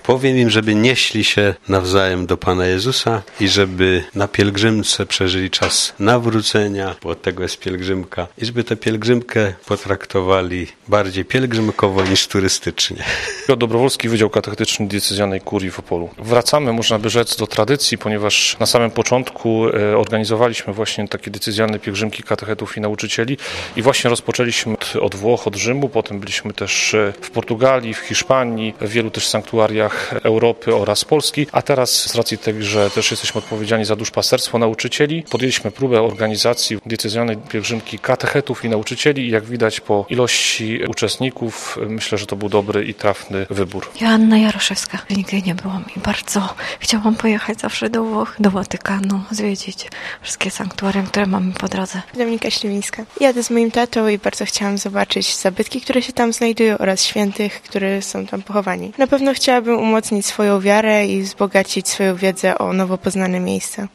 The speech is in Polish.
powiem im, żeby nieśli się nawzajem do Pana Jezusa i żeby na pielgrzymce przeżyli czas nawrócenia, bo od tego jest pielgrzymka, i żeby tę pielgrzymkę potraktowali bardziej pielgrzymkowo niż turystycznie. Dobrowolski Wydział Katechetyczny Diecezjalnej Kurii w Opolu. Wracamy, można by rzec, do tradycji, ponieważ na samym początku organizowaliśmy właśnie takie decyzjalne pielgrzymki katechetów i nauczycieli i właśnie rozpoczęliśmy od Włoch, od Rzymu, potem byliśmy też w Portugalii, w Hiszpanii, w wielu też sanktuariach Europy oraz Polski, a teraz z racji tego, że też jesteśmy odpowiedzialni za duszpasterstwo nauczycieli, podjęliśmy próbę organizacji diecezjalnej pielgrzymki katechetów i nauczycieli i jak widać po ilości uczestników, myślę, że to był dobry i trafny wybór. Joanna Jaroszewska. Nigdy nie było mi. Bardzo chciałam pojechać zawsze do Włoch, do Watykanu, zwiedzić wszystkie sanktuaria, które mamy po drodze. Dominika Śliwińska. Jadę z moim tatą i bardzo chciałam zobaczyć zabytki, które się tam znajdują oraz świętych, którzy są tam pochowani. Na pewno chciałabym umocnić swoją wiarę i wzbogacić swoją wiedzę o nowo poznane miejsca.